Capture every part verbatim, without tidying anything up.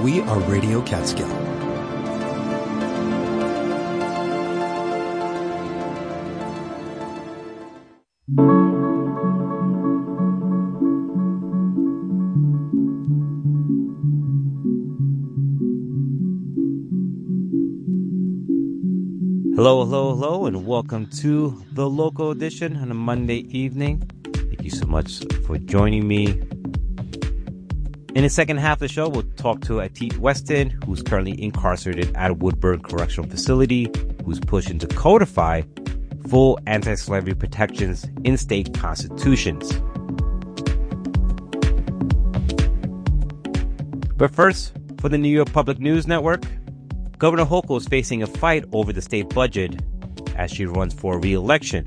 We are Radio Catskill. Hello, hello, hello, and welcome to the local edition on a Monday evening. Thank you so much for joining me. In the second half of the show, we'll talk to Atit Weston, who's currently incarcerated at Woodburn Correctional Facility, who's pushing to codify full anti-slavery protections in state constitutions. But first, for the New York Public News Network, Governor Hochul is facing a fight over the state budget as she runs for re-election.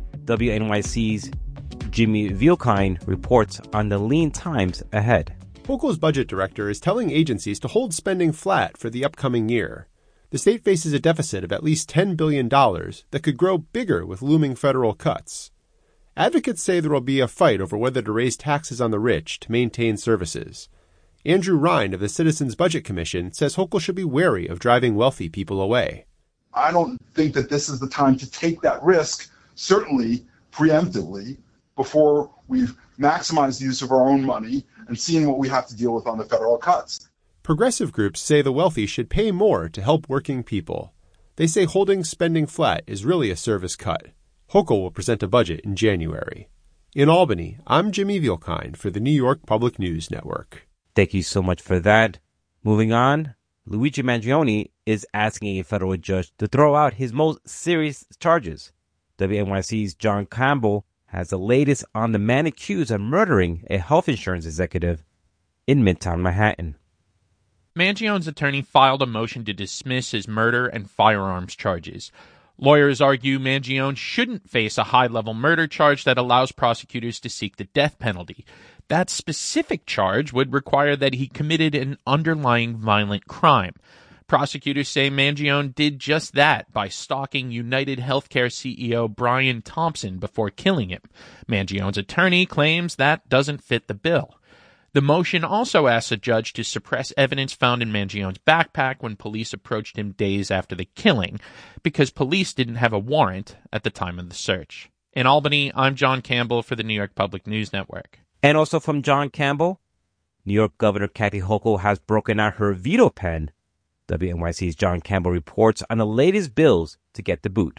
W N Y C's Jimmy Vielkind reports on the lean times ahead. Hochul's budget director is telling agencies to hold spending flat for the upcoming year. The state faces a deficit of at least ten billion dollars that could grow bigger with looming federal cuts. Advocates say there will be a fight over whether to raise taxes on the rich to maintain services. Andrew Ryan of the Citizens Budget Commission says Hochul should be wary of driving wealthy people away. I don't think that this is the time to take that risk, certainly preemptively, before we've maximized the use of our own money and seen what we have to deal with on the federal cuts. Progressive groups say the wealthy should pay more to help working people. They say holding spending flat is really a service cut. Hochul will present a budget in January. In Albany, I'm Jimmy Vielkind for the New York Public News Network. Thank you so much for that. Moving on, Luigi Mangione is asking a federal judge to throw out his most serious charges. W N Y C's John Campbell has the latest on the man accused of murdering a health insurance executive in Midtown Manhattan. Mangione's attorney filed a motion to dismiss his murder and firearms charges. Lawyers argue Mangione shouldn't face a high-level murder charge that allows prosecutors to seek the death penalty. That specific charge would require that he committed an underlying violent crime. Prosecutors say Mangione did just that by stalking United Healthcare C E O Brian Thompson before killing him. Mangione's attorney claims that doesn't fit the bill. The motion also asks a judge to suppress evidence found in Mangione's backpack when police approached him days after the killing, because police didn't have a warrant at the time of the search. In Albany, I'm John Campbell for the New York Public News Network. And also from John Campbell, New York Governor Kathy Hochul has broken out her veto pen. W N Y C's John Campbell reports on the latest bills to get the boot.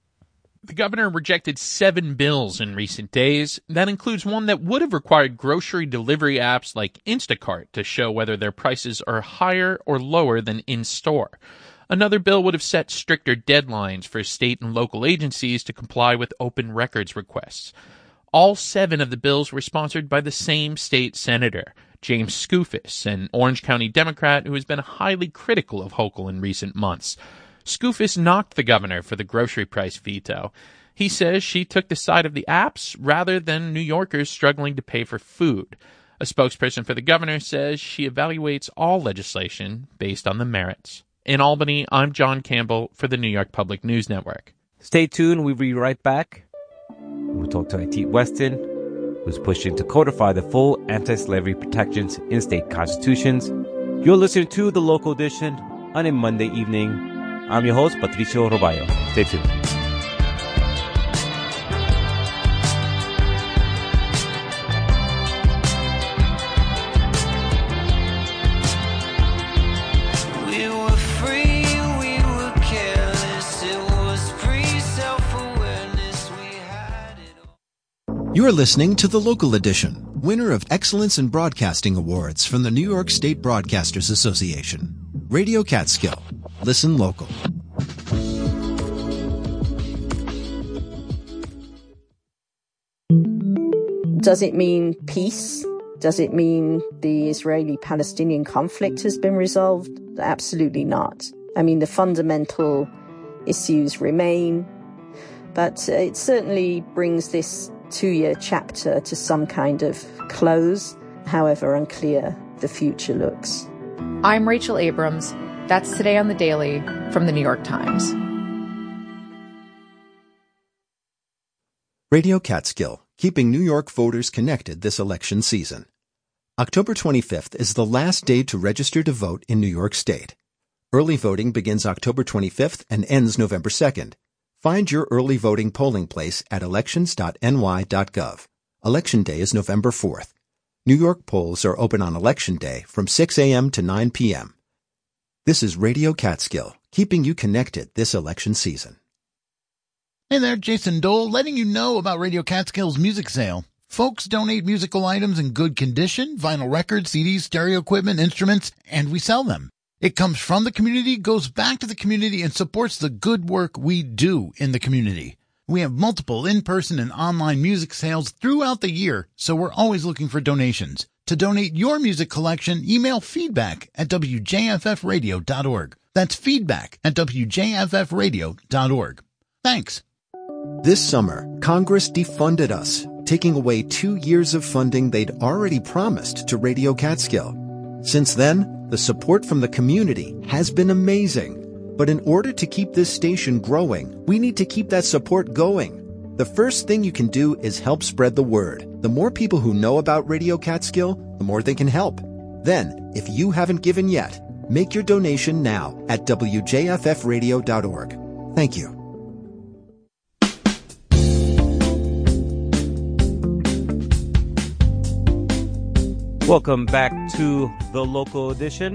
The governor rejected seven bills in recent days. That includes one that would have required grocery delivery apps like Instacart to show whether their prices are higher or lower than in-store. Another bill would have set stricter deadlines for state and local agencies to comply with open records requests. All seven of the bills were sponsored by the same state senator, James Skoufis, an Orange County Democrat who has been highly critical of Hochul in recent months. Skoufis knocked the governor for the grocery price veto. He says she took the side of the apps rather than New Yorkers struggling to pay for food. A spokesperson for the governor says she evaluates all legislation based on the merits. In Albany, I'm John Campbell for the New York Public News Network. Stay tuned. We'll be right back. We'll talk to Atit Weston, who's pushing to codify the full anti-slavery protections in state constitutions. You're listening to The Local Edition on a Monday evening. I'm your host, Patricio Roballo. Stay tuned. We were free, we were careless. It was pre-self-awareness. We had it all. You are listening to The Local Edition, winner of Excellence in Broadcasting Awards from the New York State Broadcasters Association. Radio Catskill. Listen local. Does it mean peace? Does it mean the Israeli-Palestinian conflict has been resolved? Absolutely not. I mean, the fundamental issues remain, but it certainly brings this two-year chapter to some kind of close, however unclear the future looks. I'm Rachel Abrams. That's Today on the Daily from the New York Times. Radio Catskill, keeping New York voters connected this election season. October twenty-fifth is the last day to register to vote in New York State. Early voting begins October twenty-fifth and ends November second. Find your early voting polling place at elections dot n y dot gov. Election Day is November fourth. New York polls are open on Election Day from six a.m. to nine p.m. This is Radio Catskill, keeping you connected this election season. Hey there, Jason Dole, letting you know about Radio Catskill's music sale. Folks donate musical items in good condition, vinyl records, C Ds, stereo equipment, instruments, and we sell them. It comes from the community, goes back to the community, and supports the good work we do in the community. We have multiple in-person and online music sales throughout the year, so we're always looking for donations. To donate your music collection, email feedback at w j f f radio dot org. That's feedback at w j f f radio dot org. Thanks. This summer, Congress defunded us, taking away two years of funding they'd already promised to Radio Catskill. Since then, the support from the community has been amazing. But in order to keep this station growing, we need to keep that support going. The first thing you can do is help spread the word. The more people who know about Radio Catskill, the more they can help. Then, if you haven't given yet, make your donation now at w j f f radio dot org. Thank you. Welcome back to the local edition.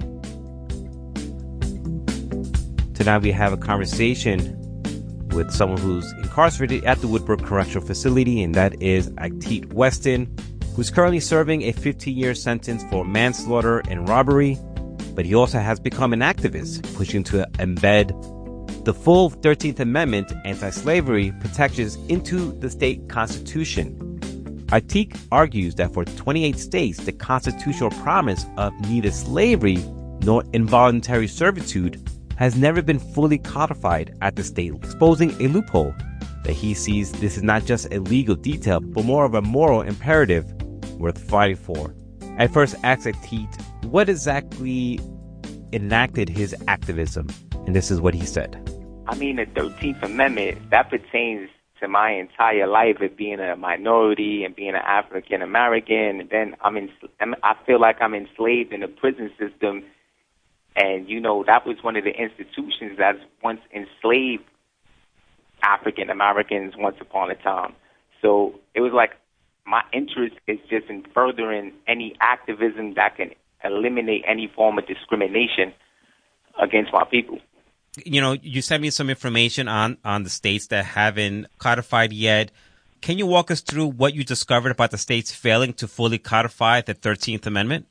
Tonight we have a conversation with someone who's incarcerated at the Woodbrook Correctional Facility, and that is Ateet Weston, who's currently serving a fifteen-year sentence for manslaughter and robbery, but he also has become an activist, pushing to embed the full thirteenth Amendment anti-slavery protections into the state constitution. Ateet argues that for twenty-eight states, the constitutional promise of neither slavery nor involuntary servitude has never been fully codified at the state, exposing a loophole that he sees this is not just a legal detail, but more of a moral imperative worth fighting for. I first asked Ateet what exactly enacted his activism, and this is what he said. I mean, the thirteenth Amendment, that pertains to my entire life of being a minority and being an African American. And then I'm in, I feel like I'm enslaved in the prison system. And, you know, that was one of the institutions that once enslaved African Americans once upon a time. So it was like my interest is just in furthering any activism that can eliminate any form of discrimination against my people. You know, you sent me some information on, on the states that haven't codified yet. Can you walk us through what you discovered about the states failing to fully codify the thirteenth Amendment?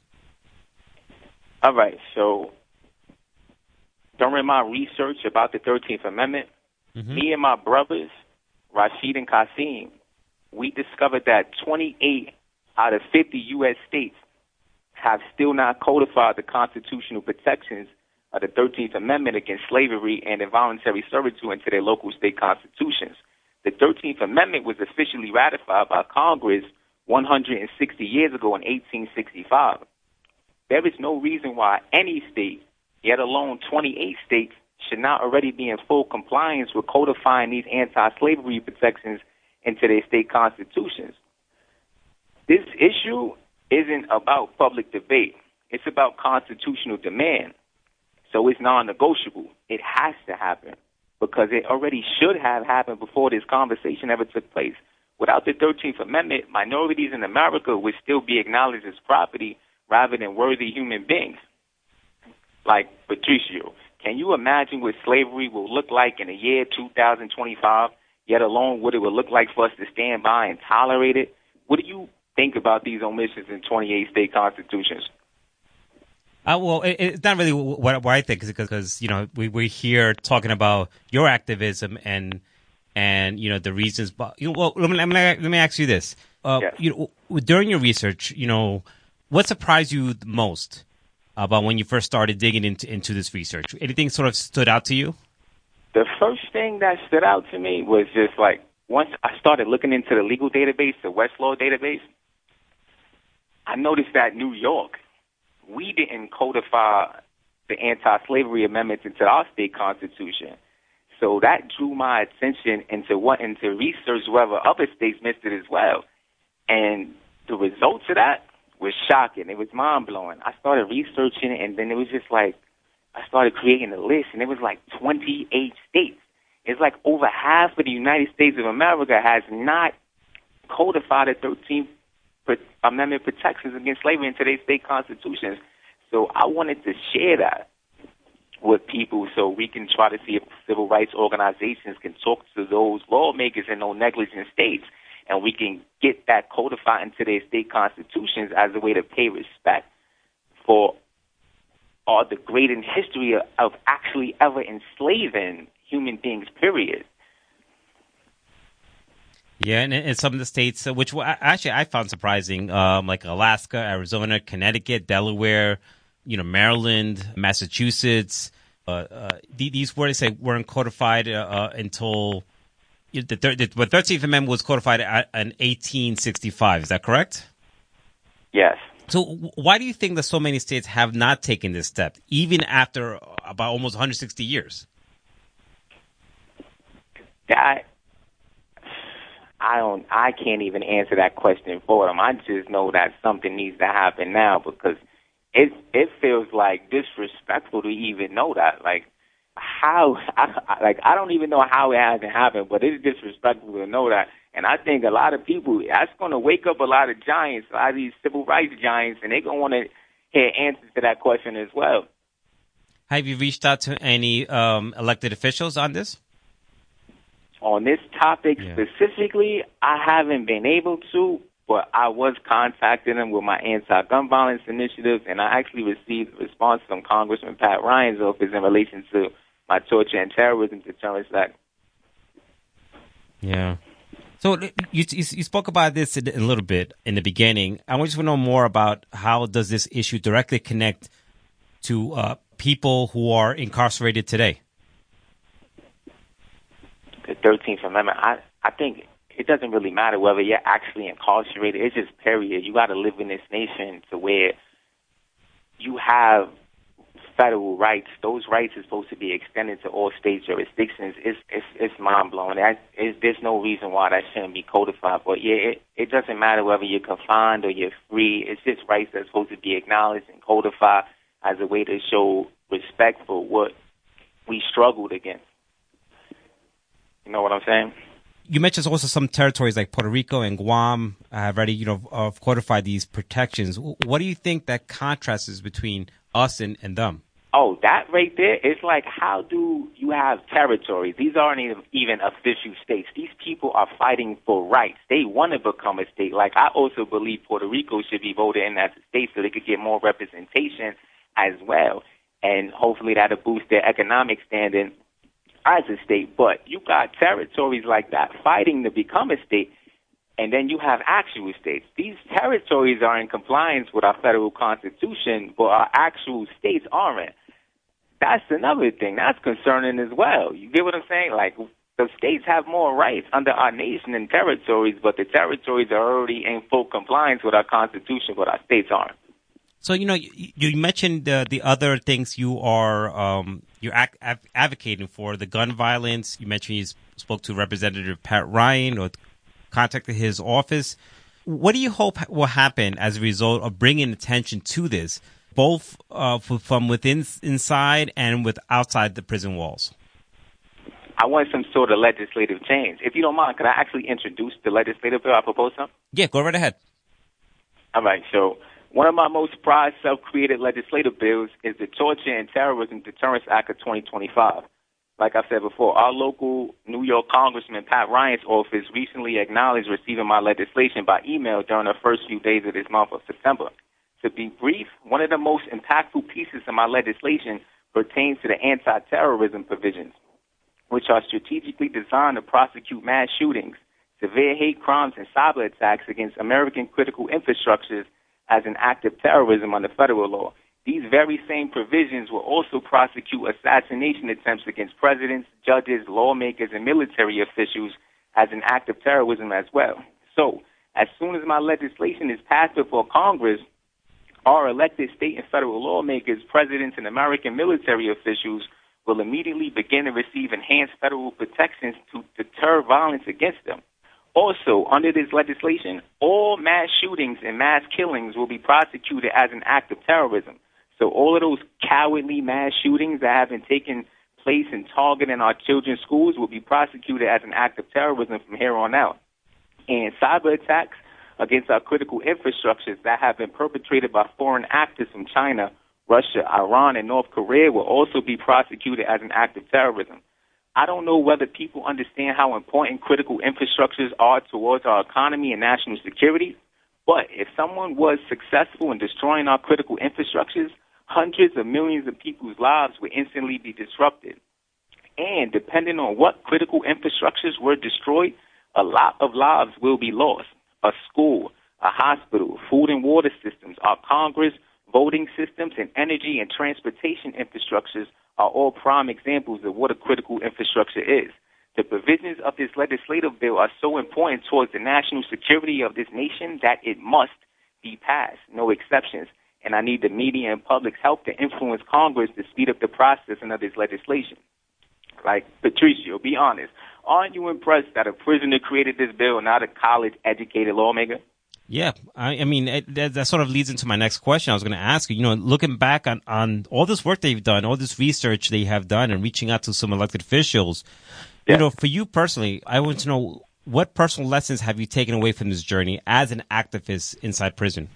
All right. So during my research about the thirteenth Amendment, mm-hmm. me and my brothers, Rashid and Qasim, we discovered that twenty-eight out of fifty U S states have still not codified the constitutional protections of the thirteenth Amendment against slavery and involuntary servitude into their local state constitutions. The thirteenth Amendment was officially ratified by Congress one hundred sixty years ago in eighteen sixty-five. There is no reason why any state, yet alone twenty-eight states, should not already be in full compliance with codifying these anti-slavery protections into their state constitutions. This issue isn't about public debate. It's about constitutional demand. So it's non-negotiable. It has to happen because it already should have happened before this conversation ever took place. Without the thirteenth Amendment, minorities in America would still be acknowledged as property rather than worthy human beings. Like Patricio, can you imagine what slavery will look like in the year two thousand twenty-five, yet alone what it would look like for us to stand by and tolerate it? What do you think about these omissions in twenty-eight state constitutions? Uh, well, it, it's not really what, what I think, because, you know, we, we're here talking about your activism and, and you know, the reasons. But, you know, well, let me, let me, let me ask you this. Uh, yes. You know, during your research, you know, what surprised you the most about when you first started digging into, into this research? Anything sort of stood out to you? The first thing that stood out to me was just like, once I started looking into the legal database, the Westlaw database, I noticed that New York, we didn't codify the anti-slavery amendments into our state constitution. So that drew my attention into wanting to research whether other states missed it as well. And the results of that was shocking. It was mind-blowing. I started researching it, and then it was just like, I started creating a list, and it was like twenty-eight states. It's like over half of the United States of America has not codified the thirteenth Amendment protections against slavery into their state constitutions. So I wanted to share that with people so we can try to see if civil rights organizations can talk to those lawmakers in those negligent states, and we can get that codified into their state constitutions as a way to pay respect for all the great in history of, of actually ever enslaving human beings, period. Yeah, and in some of the states, uh, which w- actually I found surprising, um, like Alaska, Arizona, Connecticut, Delaware, you know, Maryland, Massachusetts, uh, uh, th- these were, they say, weren't codified uh, uh, until the, thir- the, the thirteenth Amendment was codified at, in eighteen sixty-five. Is that correct? Yes. So w- why do you think that so many states have not taken this step, even after about almost one hundred sixty years? That... I don't. I can't even answer that question for them. I just know that something needs to happen now because it it feels like disrespectful to even know that. Like how? I, like I don't even know how it hasn't happened, but it's disrespectful to know that. And I think a lot of people, that's going to wake up a lot of giants, a lot of these civil rights giants, and they're going to want to hear answers to that question as well. Have you reached out to any um, elected officials on this? On this topic yeah. specifically, I haven't been able to, but I was contacting them with my anti-gun violence initiative, and I actually received a response from Congressman Pat Ryan's office in relation to my Torture and Terrorism Deterrence Act. Yeah. So you, you you spoke about this a little bit in the beginning. I just want to know more about how does this issue directly connect to uh, people who are incarcerated today? The thirteenth Amendment, I, I think it doesn't really matter whether you're actually incarcerated. It's just period. You got to live in this nation to where you have federal rights. Those rights are supposed to be extended to all state jurisdictions. It's it's, it's mind-blowing. I, it's, there's no reason why that shouldn't be codified. But, yeah, it, it doesn't matter whether you're confined or you're free. It's just rights that's supposed to be acknowledged and codified as a way to show respect for what we struggled against. You know what I'm saying? You mentioned also some territories like Puerto Rico and Guam have already, you know, uh, codified these protections. What do you think that contrast is between us and, and them? Oh, that right there, it's like, how do you have territories? These aren't even, even official states. These people are fighting for rights. They want to become a state. Like, I also believe Puerto Rico should be voted in as a state so they could get more representation as well. And hopefully that'll boost their economic standing as a state. But you got territories like that fighting to become a state, and then you have actual states. These territories are in compliance with our federal constitution, but our actual states aren't. That's another thing. That's concerning as well. You get what I'm saying? Like, the states have more rights under our nation than territories, but the territories are already in full compliance with our constitution, but our states aren't. So, you know, you, you mentioned uh, the other things you are um, you're ac- av- advocating for, the gun violence. You mentioned you spoke to Representative Pat Ryan or contacted his office. What do you hope will happen as a result of bringing attention to this, both uh, from within inside and with outside the prison walls? I want some sort of legislative change. If you don't mind, could I actually introduce the legislative bill I propose some? Yeah, go right ahead. All right, so one of my most prized self-created legislative bills is the Torture and Terrorism Deterrence Act of twenty twenty-five. Like I said before, our local New York Congressman Pat Ryan's office recently acknowledged receiving my legislation by email during the first few days of this month of September. To be brief, one of the most impactful pieces of my legislation pertains to the anti-terrorism provisions, which are strategically designed to prosecute mass shootings, severe hate crimes, and cyber attacks against American critical infrastructures as an act of terrorism under federal law. These very same provisions will also prosecute assassination attempts against presidents, judges, lawmakers, and military officials as an act of terrorism as well. So, as soon as my legislation is passed before Congress, our elected state and federal lawmakers, presidents, and American military officials will immediately begin to receive enhanced federal protections to deter violence against them. Also, under this legislation, all mass shootings and mass killings will be prosecuted as an act of terrorism. So all of those cowardly mass shootings that have been taking place and targeting our children's schools will be prosecuted as an act of terrorism from here on out. And cyber attacks against our critical infrastructures that have been perpetrated by foreign actors from China, Russia, Iran, and North Korea will also be prosecuted as an act of terrorism. I don't know whether people understand how important critical infrastructures are towards our economy and national security, but if someone was successful in destroying our critical infrastructures, hundreds of millions of people's lives would instantly be disrupted. And depending on what critical infrastructures were destroyed, a lot of lives will be lost. A school, a hospital, food and water systems, our Congress, voting systems, and energy and transportation infrastructures are all prime examples of what a critical infrastructure is. The provisions of this legislative bill are so important towards the national security of this nation that it must be passed, no exceptions. And I need the media and public's help to influence Congress to speed up the process of this legislation. Like, Patricio, be honest, aren't you impressed that a prisoner created this bill, not a college-educated lawmaker? Yeah, I, I mean, it, that, that sort of leads into my next question. I was going to ask you, you know, looking back on, on all this work they've done, all this research they have done and reaching out to some elected officials, yeah. you know, for you personally, I want to know what personal lessons have you taken away from this journey as an activist inside prison?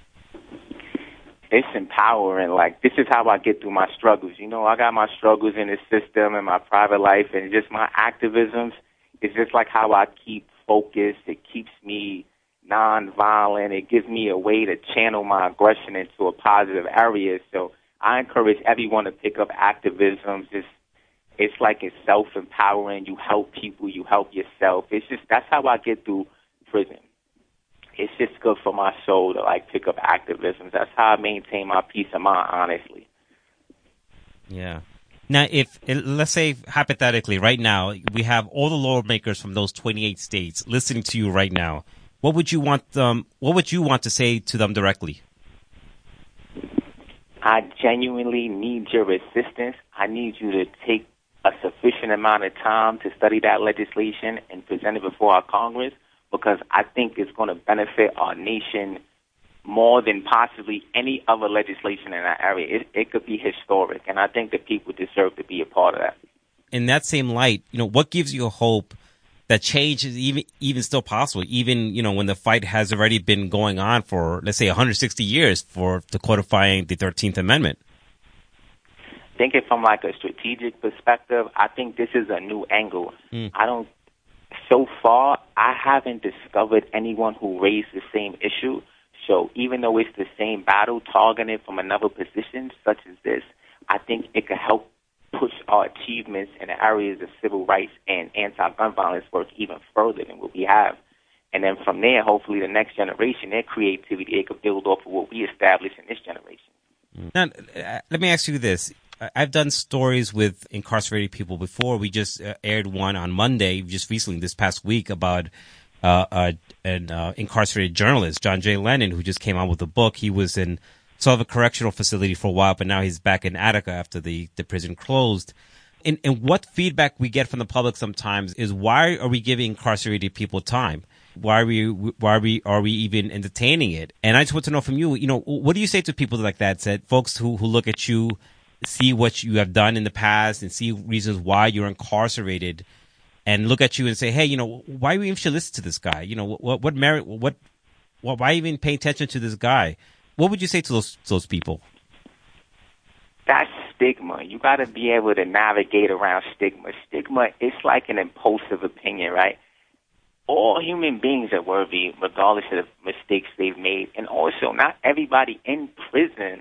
It's empowering. Like, this is how I get through my struggles. You know, I got my struggles in the system and my private life, and just my activisms. It's just like how I keep focused. It keeps me non-violent. It gives me a way to channel my aggression into a positive area. So I encourage everyone to pick up activism. Just, it's like it's self-empowering. You help people. You help yourself. It's just, that's how I get through prison. It's just good for my soul to, like, pick up activism. That's how I maintain my peace of mind, honestly. Yeah. Now, if, let's say, hypothetically, right now, we have all the lawmakers from those twenty-eight states listening to you right now. What would you want them, what would you want to say to them directly? I genuinely need your assistance. I need you to take a sufficient amount of time to study that legislation and present it before our Congress, because I think it's going to benefit our nation more than possibly any other legislation in that area. It, it could be historic, and I think that people deserve to be a part of that. In that same light, you know, what gives you hope that change is even even still possible, even, you know, when the fight has already been going on for, let's say, one hundred sixty years for the codifying the thirteenth Amendment? Thinking from, like, a strategic perspective, I think this is a new angle. Mm. I don't, so far, I haven't discovered anyone who raised the same issue. So even though it's the same battle targeted from another position, such as this, I think it could help push our achievements in the areas of civil rights and anti-gun violence work even further than what we have. And then from there, hopefully the next generation, their creativity, they could build off of what we established in this generation. Now, let me ask you this. I've done stories with incarcerated people before. We just uh, aired one on Monday, just recently, this past week, about uh, uh, an uh, incarcerated journalist, John J. Lennon, who just came out with a book. He was in sort of a correctional facility for a while, but now he's back in Attica after the, the prison closed. And, and what feedback we get from the public sometimes is, why are we giving incarcerated people time? Why are we, why are we, are we even entertaining it? And I just want to know from you, you know, what do you say to people like that, said folks who, who look at you, see what you have done in the past and see reasons why you're incarcerated, and look at you and say, hey, you know, why we even should listen to this guy? You know, what, what merit, what, what, why even pay attention to this guy? What would you say to those, those people? That's stigma. You got to be able to navigate around stigma. Stigma, it's like an impulsive opinion, right? All human beings are worthy, regardless of the mistakes they've made. And also, not everybody in prison,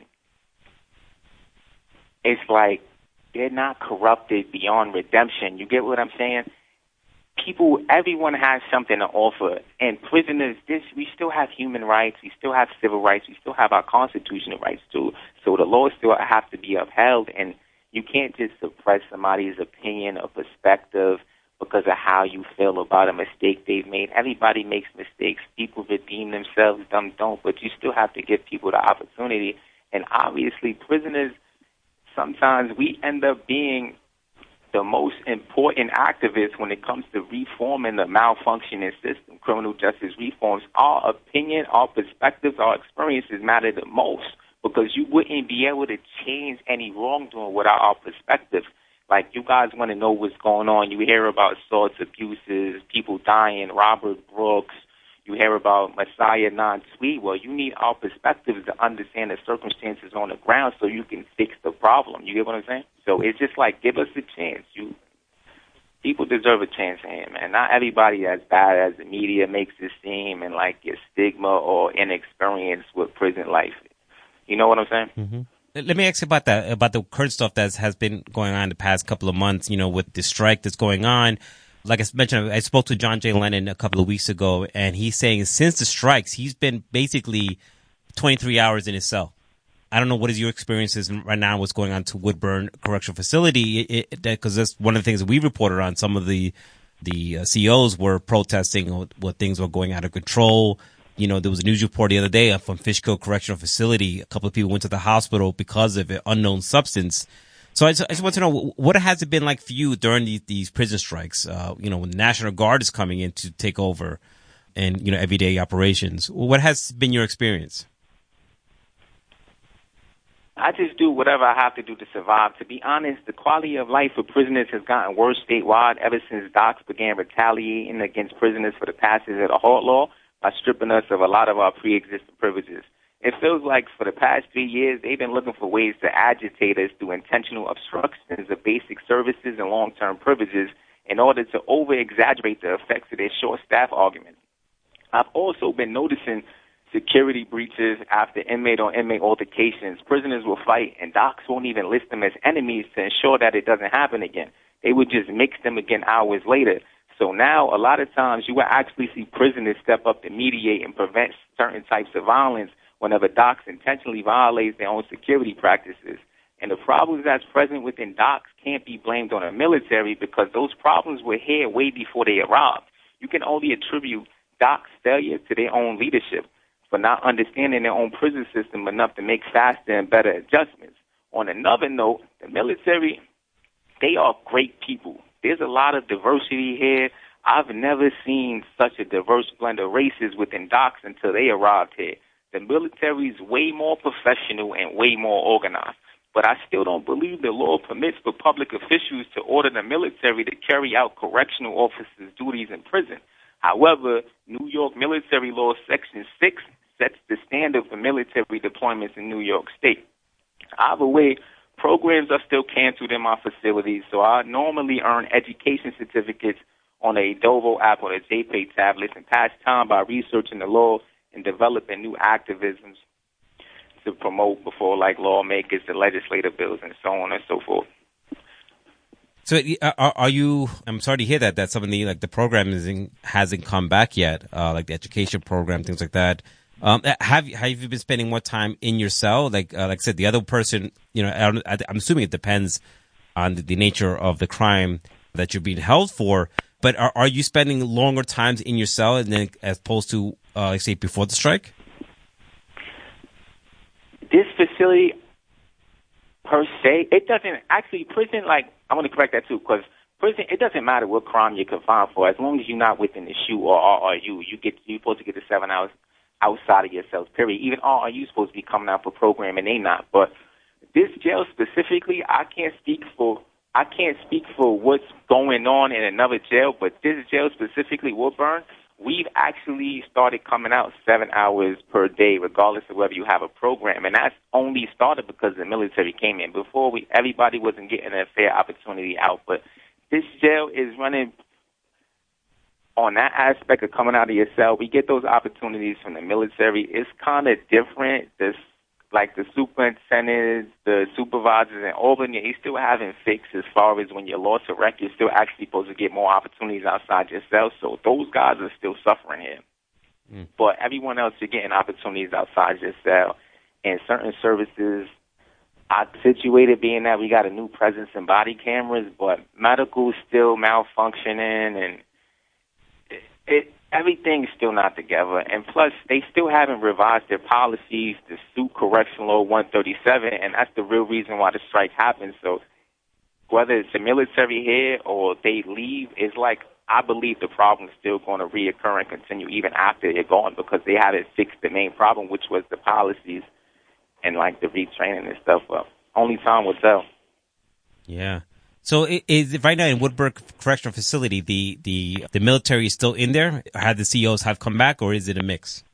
it's like they're not corrupted beyond redemption. You get what I'm saying? People, everyone has something to offer. And prisoners, this, we still have human rights. We still have civil rights. We still have our constitutional rights, too. So the laws still have to be upheld. And you can't just suppress somebody's opinion or perspective because of how you feel about a mistake they've made. Everybody makes mistakes. People redeem themselves, some don't. But you still have to give people the opportunity. And obviously, prisoners, sometimes we end up being the most important activists when it comes to reforming the malfunctioning system, criminal justice reforms, our opinion, our perspectives, our experiences matter the most, because you wouldn't be able to change any wrongdoing without our perspectives. Like, you guys want to know what's going on. You hear about assaults, abuses, people dying, Robert Brooks. You hear about Messiah non-tweet. Well, you need our perspectives to understand the circumstances on the ground so you can fix the problem. You get what I'm saying? So it's just like, give us a chance. You people deserve a chance here, man. Not everybody as bad as the media makes it seem, and like your stigma or inexperience with prison life. You know what I'm saying? Mm-hmm. Let me ask you about that, about the current stuff that has been going on the past couple of months, you know, with the strike that's going on. Like I mentioned, I spoke to John J. Lennon a couple of weeks ago, and he's saying since the strikes, he's been basically twenty-three hours in his cell. I don't know what is your experiences right now, what's going on to Woodburn Correctional Facility, because that's one of the things that we reported on. Some of the the uh, C Os were protesting what things were going out of control. You know, there was a news report the other day from Fishkill Correctional Facility. A couple of people went to the hospital because of an unknown substance. So I just, I just want to know, what has it been like for you during these, these prison strikes? Uh, you know, when the National Guard is coming in to take over and, you know, everyday operations. What has been your experience? I just do whatever I have to do to survive. To be honest, the quality of life for prisoners has gotten worse statewide ever since docs began retaliating against prisoners for the passage of the Halt Law by stripping us of a lot of our pre-existing privileges. It feels like for the past three years, they've been looking for ways to agitate us through intentional obstructions of basic services and long-term privileges in order to over-exaggerate the effects of their short-staff arguments. I've also been noticing security breaches after inmate-on-inmate altercations. Prisoners will fight, and docs won't even list them as enemies to ensure that it doesn't happen again. They would just mix them again hours later. So now, a lot of times, you will actually see prisoners step up to mediate and prevent certain types of violence whenever docs intentionally violates their own security practices. And the problems that's present within docs can't be blamed on the military, because those problems were here way before they arrived. You can only attribute docs' failure to their own leadership for not understanding their own prison system enough to make faster and better adjustments. On another note, the military, they are great people. There's a lot of diversity here. I've never seen such a diverse blend of races within docs until they arrived here. The military is way more professional and way more organized. But I still don't believe the law permits for public officials to order the military to carry out correctional officers' duties in prison. However, New York Military Law Section six sets the standard for military deployments in New York State. Either way, programs are still canceled in my facilities, so I normally earn education certificates on a Dovo app or a JPay tablet and pass time by researching the law and developing new activisms to promote before, like, lawmakers, the legislative bills, and so on and so forth. So are, are you, I'm sorry to hear that, that some of the, like, the programming hasn't come back yet, uh, like the education program, things like that. Um, have, have you been spending more time in your cell? Like, uh, like I said, the other person, you know, I, I'm assuming it depends on the, the nature of the crime that you're being held for, but are, are you spending longer times in your cell and then, as opposed to, uh, like, say, before the strike? This facility, per se, it doesn't actually, prison, like, I want to correct that too, because prison, it doesn't matter what crime you're confined for, as long as you're not within the S H U or R R U, you get, you're supposed to get the seven hours outside of your cells, period. Even R R U supposed to be coming out for program, and they not. But this jail specifically, I can't speak for, I can't speak for what's going on in another jail, but this jail specifically, Woodburn, we've actually started coming out seven hours per day, regardless of whether you have a program. And that's only started because the military came in. Before, we everybody wasn't getting a fair opportunity out. But this jail is running on that aspect of coming out of your cell. We get those opportunities from the military. It's kind of different. This, like the superintendents, the supervisors in Albany, they still haven't fixed as far as when you're lost a record, you're still actually supposed to get more opportunities outside your cell. So those guys are still suffering here. Mm. But everyone else, you're getting opportunities outside your cell. And certain services are situated, being that we got a new presence in body cameras, but medical's still malfunctioning, and it, it everything's still not together. And plus, they still haven't revised their policies to suit Correctional Law one thirty-seven, and that's the real reason why the strike happened. So whether it's the military here or they leave, it's like I believe the problem is still going to reoccur and continue even after they're gone because they haven't fixed the main problem, which was the policies and like the retraining and stuff. Well, only time will tell. Yeah. So is right now in Woodburn Correctional Facility, the, the, the military is still in there? Have the C E Os have come back, or is it a mix?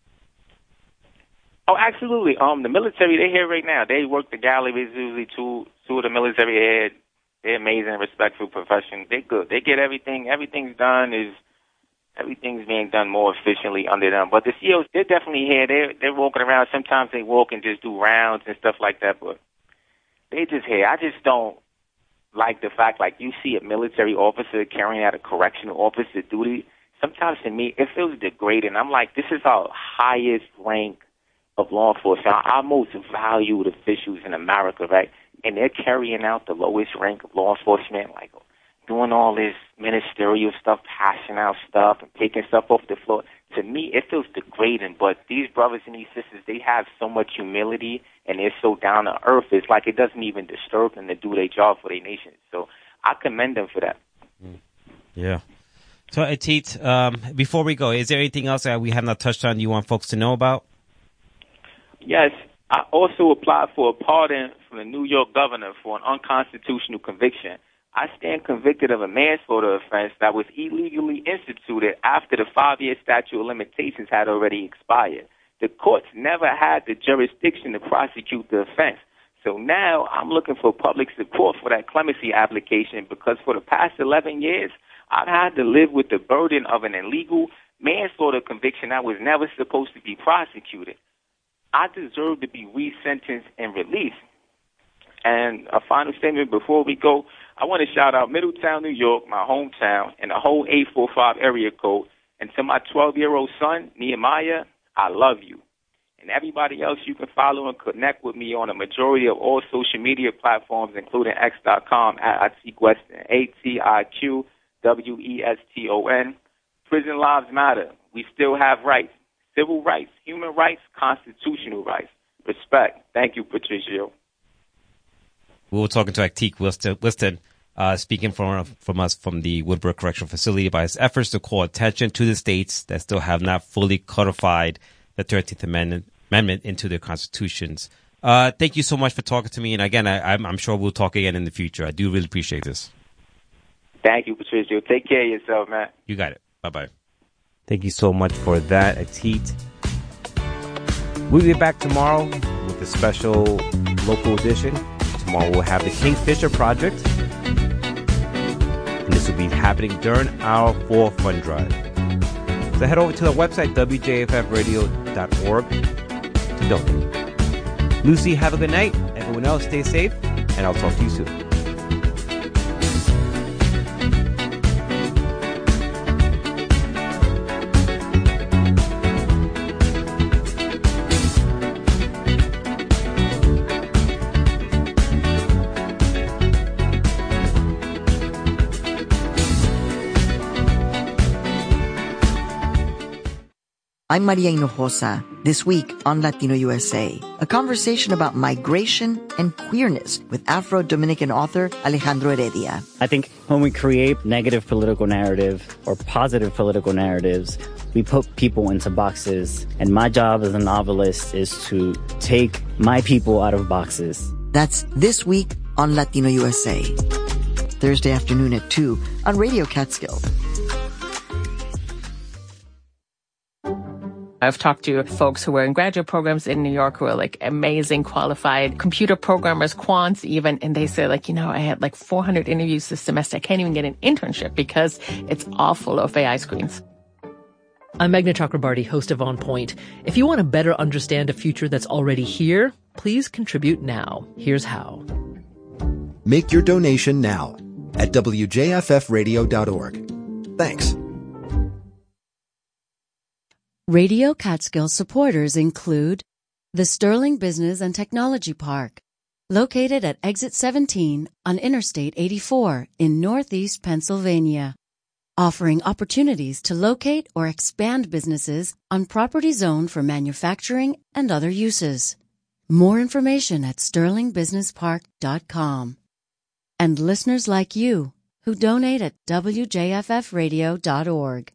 Oh, absolutely. Um, the military, they're here right now. They work the galleries, usually two, two of the military head. They're amazing, respectful profession. They're good. They get everything. Everything's done is, everything's being done more efficiently under them. But the C E Os, they're definitely here. They're, they're walking around. Sometimes they walk and just do rounds and stuff like that, but they just here. I just don't like the fact, like, you see a military officer carrying out a correctional officer duty. Sometimes to me, it feels degrading. I'm like, this is our highest rank of law enforcement, our most valued officials in America, right? And they're carrying out the lowest rank of law enforcement, like doing all this ministerial stuff, passing out stuff and taking stuff off the floor. To me, it feels degrading, but these brothers and these sisters, they have so much humility and they're so down to earth. It's like it doesn't even disturb them to do their job for their nation. So I commend them for that. Yeah. So, Atit, um, before we go, is there anything else that we have not touched on you want folks to know about? Yes. I also applied for a pardon from the New York governor for an unconstitutional conviction. I stand convicted of a manslaughter offense that was illegally instituted after the five-year statute of limitations had already expired. The courts never had the jurisdiction to prosecute the offense. So now I'm looking for public support for that clemency application because for the past eleven years, I've had to live with the burden of an illegal manslaughter conviction that was never supposed to be prosecuted. I deserve to be resentenced and released. And a final statement before we go, I want to shout out Middletown, New York, my hometown, and the whole eight four five area code. And to my twelve-year-old son, Nehemiah, I love you. And everybody else, you can follow and connect with me on a majority of all social media platforms, including X dot com at Atiq Weston, A T I Q W E S T O N. Prison lives matter. We still have rights. Civil rights, human rights, constitutional rights. Respect. Thank you, Patricio. We were talking to Atiq Weston, uh, speaking from from us from the Woodburn Correctional Facility about his efforts to call attention to the states that still have not fully codified the thirteenth Amendment, amendment into their constitutions. Uh, thank you so much for talking to me. And again, I, I'm, I'm sure we'll talk again in the future. I do really appreciate this. Thank you, Patricio. Take care of yourself, man. You got it. Bye-bye. Thank you so much for that, Atit. We'll be back tomorrow with a special local edition. Tomorrow we'll have the Kingfisher Project. And this will be happening during our fall fund drive. So head over to the website, W J F F radio dot org, to donate. Lucy, have a good night. Everyone else, stay safe. And I'll talk to you soon. I'm Maria Hinojosa. This week on Latino U S A, a conversation about migration and queerness with Afro-Dominican author Alejandro Heredia. I think when we create negative political narrative or positive political narratives, we put people into boxes. And my job as a novelist is to take my people out of boxes. That's this week on Latino U S A. Thursday afternoon at two on Radio Catskill. I've talked to folks who were in graduate programs in New York who are like amazing, qualified computer programmers, quants even, and they say like, you know, I had like four hundred interviews this semester. I can't even get an internship because it's all full of A I screens. I'm Meghna Chakrabarty, host of On Point. If you want to better understand a future that's already here, please contribute now. Here's how. Make your donation now at W J F F radio dot org. Thanks. Radio Catskill supporters include the Sterling Business and Technology Park, located at Exit seventeen on Interstate eighty-four in Northeast Pennsylvania, offering opportunities to locate or expand businesses on property zoned for manufacturing and other uses. More information at sterling business park dot com. and listeners like you who donate at w j f f radio dot org.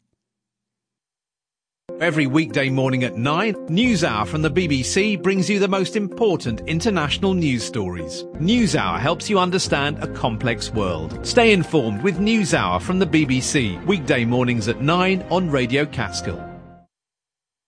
Every weekday morning at nine, NewsHour from the B B C brings you the most important international news stories. NewsHour helps you understand a complex world. Stay informed with NewsHour from the B B C, weekday mornings at nine on Radio Catskill.